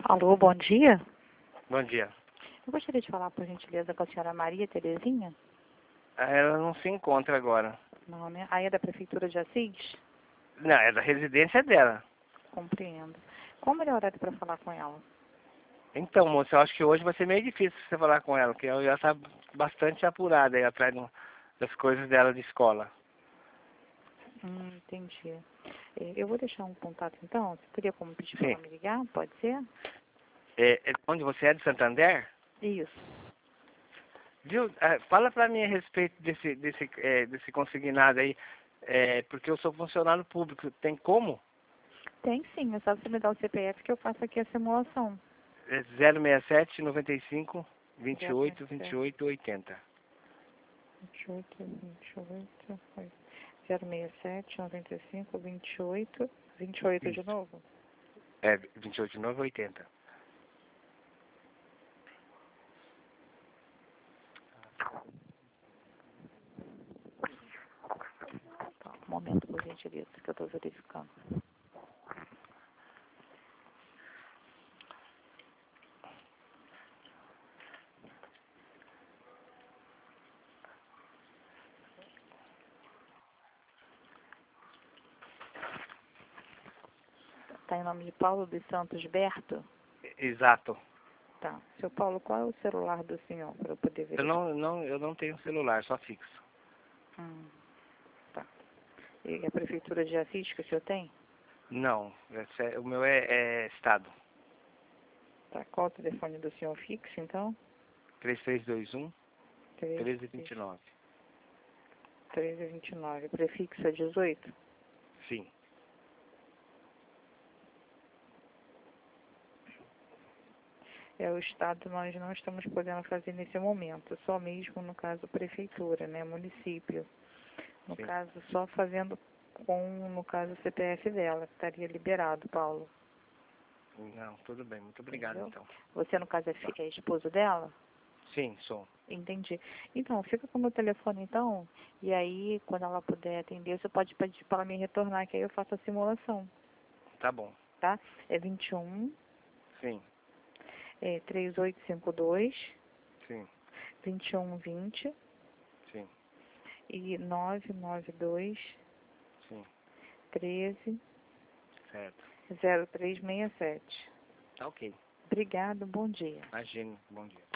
Alô, bom dia. Bom dia. Eu gostaria de falar, por gentileza, com a senhora Maria Terezinha. Ela não se encontra agora. Não, né? Aí é da Prefeitura de Assis? Não, é da residência dela. Compreendo. Qual o melhor horário para falar com ela? Então, moça, eu acho que hoje vai ser meio difícil você falar com ela, porque ela já está bastante apurada aí atrás das coisas dela de escola. Entendi. Eu vou deixar um contato, então. Você teria como pedir para Sim. ela me ligar? Pode ser? Onde você é, de Santander? Isso. Viu? Fala para mim a respeito desse consignado aí, porque eu sou funcionário público. Tem como? Tem sim. É só você me dar o CPF que eu faço aqui a simulação. 067 95 28 067 28 80. 28, 28, 067, 95, 28, 28 de Isso. novo? 28 de novo 80. Tá, um momento, por gentileza, que eu estou verificando. Está em nome de Paulo dos Santos Berto? Exato. Tá. Seu Paulo, qual é o celular do senhor para eu poder verificar? Eu não tenho celular, só fixo. Tá. E a Prefeitura de Assis que o senhor tem? Não, o meu é estado. Tá. Qual o telefone do senhor fixo, então? 3321 3, 1329. 1329. Prefixo é 18? Sim. É o Estado, nós não estamos podendo fazer nesse momento, só mesmo no caso Prefeitura, né, município. No Sim. caso, só fazendo no caso, o CPF dela, que estaria liberado, Paulo. Não, tudo bem. Muito obrigado, Entendeu? então. Você, no caso, é esposo dela? Sim, sou. Entendi. Então, fica com o meu telefone, então, e aí, quando ela puder atender, você pode pedir para ela me retornar, que aí eu faço a simulação, Tá bom. tá? É 21, Sim, 3852, sim, 2120 sim, e 992 sim. 13 Certo. 0367. Tá ok. Obrigado, bom dia. Imagine. Bom dia.